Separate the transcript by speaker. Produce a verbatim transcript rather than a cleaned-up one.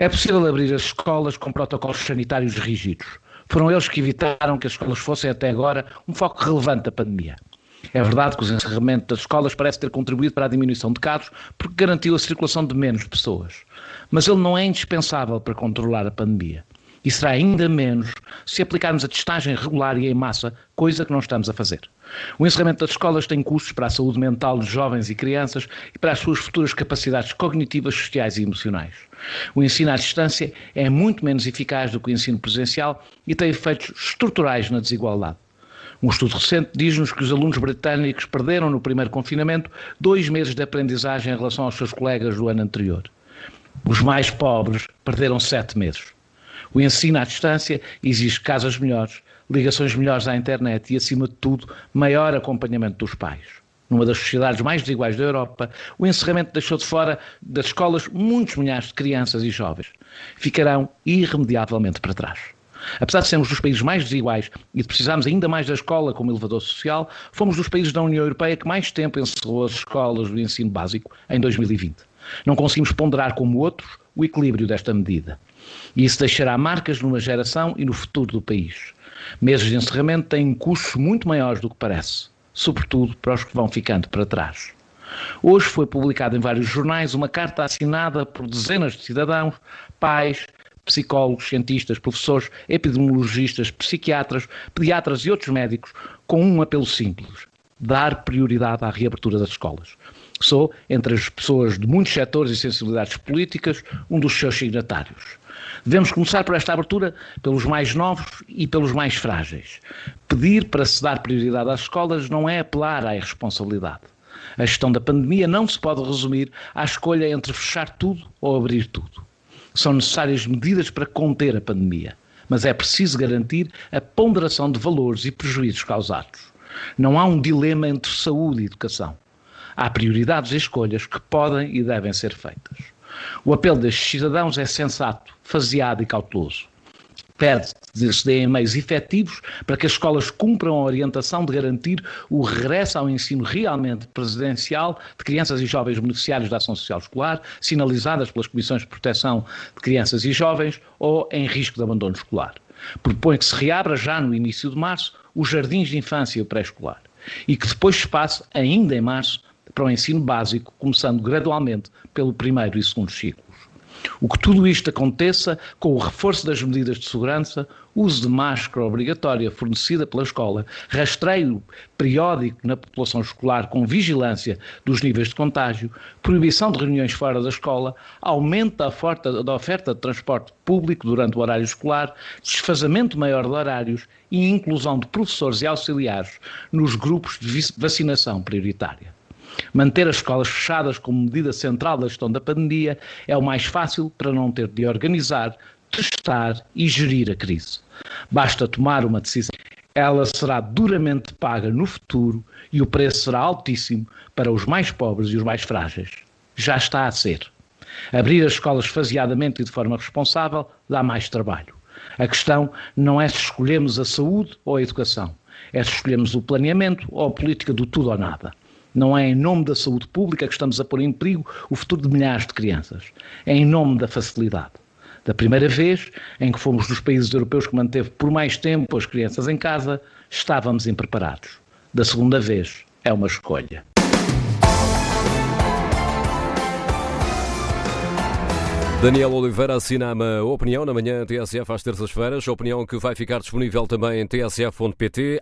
Speaker 1: É possível abrir as escolas com protocolos sanitários rígidos. Foram eles que evitaram que as escolas fossem até agora um foco relevante da pandemia. É verdade que o encerramento das escolas parece ter contribuído para a diminuição de casos porque garantiu a circulação de menos pessoas. Mas ele não é indispensável para controlar a pandemia. E será ainda menos se aplicarmos a testagem regular e em massa, coisa que não estamos a fazer. O encerramento das escolas tem custos para a saúde mental de jovens e crianças e para as suas futuras capacidades cognitivas, sociais e emocionais. O ensino à distância é muito menos eficaz do que o ensino presencial e tem efeitos estruturais na desigualdade. Um estudo recente diz-nos que os alunos britânicos perderam no primeiro confinamento dois meses de aprendizagem em relação aos seus colegas do ano anterior. Os mais pobres perderam sete meses. O ensino à distância exige casas melhores, ligações melhores à internet e, acima de tudo, maior acompanhamento dos pais. Numa das sociedades mais desiguais da Europa, o encerramento deixou de fora das escolas muitos milhares de crianças e jovens. Ficarão irremediavelmente para trás. Apesar de sermos dos países mais desiguais e de precisarmos ainda mais da escola como elevador social, fomos dos países da União Europeia que mais tempo encerrou as escolas do ensino básico em dois mil e vinte. Não conseguimos ponderar como outros o equilíbrio desta medida. E isso deixará marcas numa geração e no futuro do país. Meses de encerramento têm custos muito maiores do que parece, sobretudo para os que vão ficando para trás. Hoje foi publicada em vários jornais uma carta assinada por dezenas de cidadãos, pais, psicólogos, cientistas, professores, epidemiologistas, psiquiatras, pediatras e outros médicos, com um apelo simples: dar prioridade à reabertura das escolas. Sou, entre as pessoas de muitos setores e sensibilidades políticas, um dos seus signatários. Devemos começar por esta abertura pelos mais novos e pelos mais frágeis. Pedir para se dar prioridade às escolas não é apelar à irresponsabilidade. A gestão da pandemia não se pode resumir à escolha entre fechar tudo ou abrir tudo. São necessárias medidas para conter a pandemia, mas é preciso garantir a ponderação de valores e prejuízos causados. Não há um dilema entre saúde e educação. Há prioridades e escolhas que podem e devem ser feitas. O apelo destes cidadãos é sensato, faseado e cauteloso. Pede que se deem meios efetivos para que as escolas cumpram a orientação de garantir o regresso ao ensino realmente presencial de crianças e jovens beneficiários da ação social escolar, sinalizadas pelas Comissões de Proteção de Crianças e Jovens ou em risco de abandono escolar. Propõe que se reabra já no início de março os jardins de infância e o pré-escolar e que depois se passe, ainda em março, para o ensino básico, começando gradualmente pelo primeiro e segundo ciclos. O que tudo isto aconteça com o reforço das medidas de segurança, uso de máscara obrigatória fornecida pela escola, rastreio periódico na população escolar com vigilância dos níveis de contágio, proibição de reuniões fora da escola, aumento da oferta, da oferta de transporte público durante o horário escolar, desfazamento maior de horários e inclusão de professores e auxiliares nos grupos de vacinação prioritária. Manter as escolas fechadas como medida central da gestão da pandemia é o mais fácil para não ter de organizar, testar e gerir a crise. Basta tomar uma decisão. Ela será duramente paga no futuro e o preço será altíssimo para os mais pobres e os mais frágeis. Já está a ser. Abrir as escolas faseadamente e de forma responsável dá mais trabalho. A questão não é se escolhemos a saúde ou a educação, é se escolhemos o planeamento ou a política do tudo ou nada. Não é em nome da saúde pública que estamos a pôr em perigo o futuro de milhares de crianças. É em nome da facilidade. Da primeira vez em que fomos dos países europeus que manteve por mais tempo as crianças em casa, estávamos impreparados. Da segunda vez, é uma escolha.
Speaker 2: Daniel Oliveira assina a opinião na manhã T S F às terças-feiras, opinião que vai ficar disponível também em t s f ponto p t.